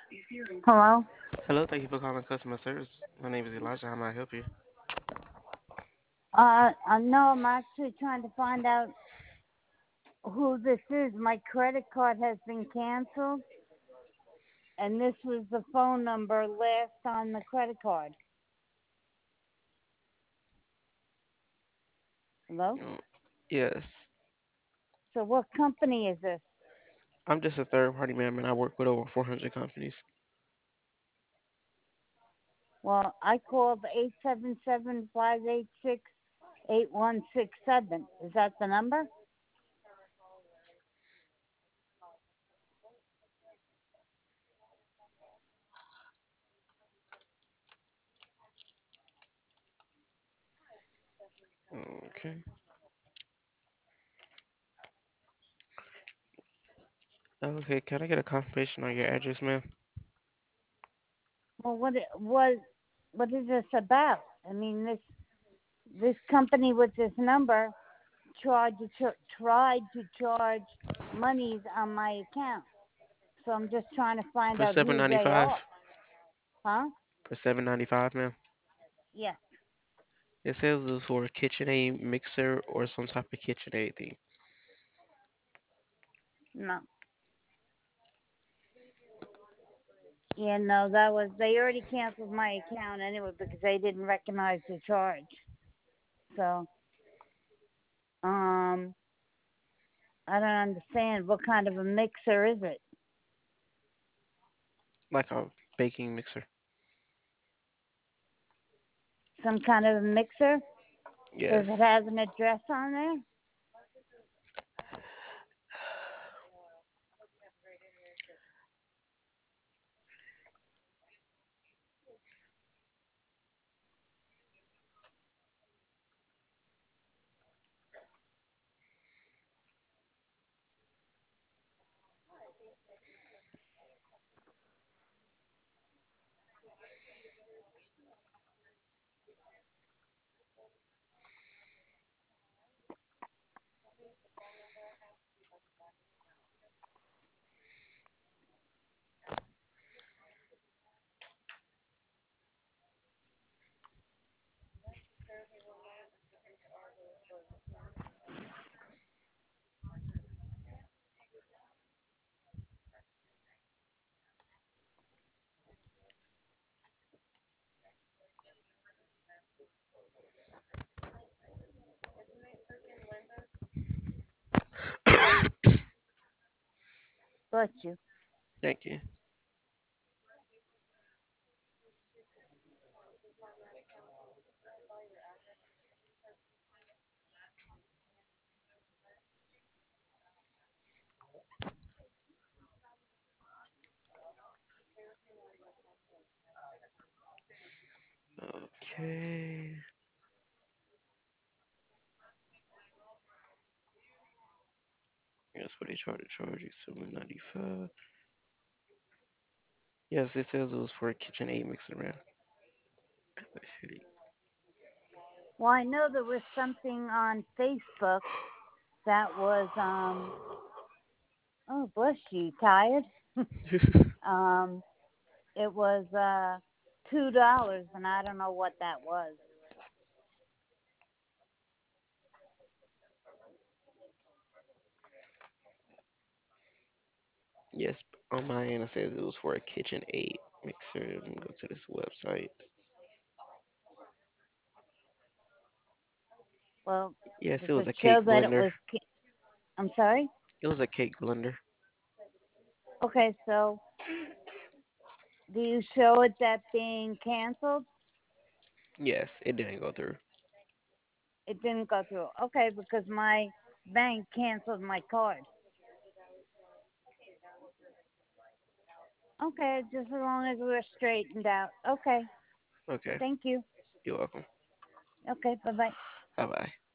Hello? Hello, thank you for calling customer service. My name is Elijah. How may I help you? No, I'm actually trying to find out who this is. My credit card has been canceled, and this was the phone number last on the credit card. Hello? Mm, Yes, So, what company is this? I'm just a third party man, and I work with over 400 companies. Well, I called 877-586-8167. Is that the number? Okay. Okay, can I get a confirmation on your address, ma'am? Well, what is this about? I mean, this company with this number tried to charge monies on my account. So I'm just trying to find For out who they 795. are. Huh? For 795, ma'am. Yes. It says it was for a KitchenAid mixer or some type of KitchenAid thing. No. Yeah, no, that was they already canceled my account anyway because they didn't recognize the charge. So, um, I don't understand what kind of a mixer is it? Like a baking mixer. Some kind of a mixer? Yes. Does it have an address on there? Bless you. Thank you. Okay. Yes, what they try to charge you, 795. Yes, it says it was for a KitchenAid mixer, man. Let's see. Well, I know there was something on Facebook that was oh bless you, tired. um it was $2 and I don't know what that was. Yes, on my end it says it was for a KitchenAid mixer. Let me go to this website. Well, Yes, does it was it a show cake that it blender. was I'm sorry? It was a cake blender. Okay, so do you show it that being canceled? Yes, it didn't go through. It didn't go through. Okay, because my bank canceled my card. Okay, just as long as we're straightened out. Okay, Okay, thank you. you're welcome. Okay, bye bye. Bye bye.